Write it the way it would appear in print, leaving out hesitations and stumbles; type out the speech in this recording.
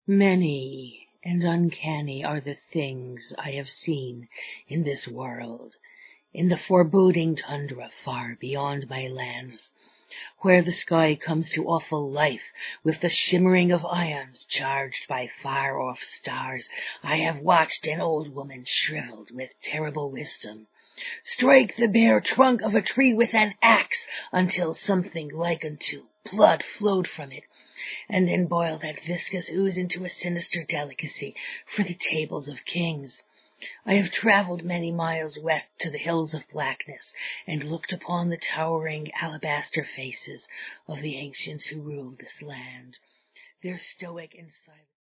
Many and uncanny are the things I have seen in this world, in the foreboding tundra far beyond my lands, where the sky comes to awful life with the shimmering of ions charged by far-off stars. I have watched an old woman shriveled with terrible wisdom strike the bare trunk of a tree with an axe until something like unto blood flowed from it, and then boil that viscous ooze into a sinister delicacy for the tables of kings. I have travelled many miles west to the hills of blackness, and looked upon the towering alabaster faces of the ancients who ruled this land, their stoic and silent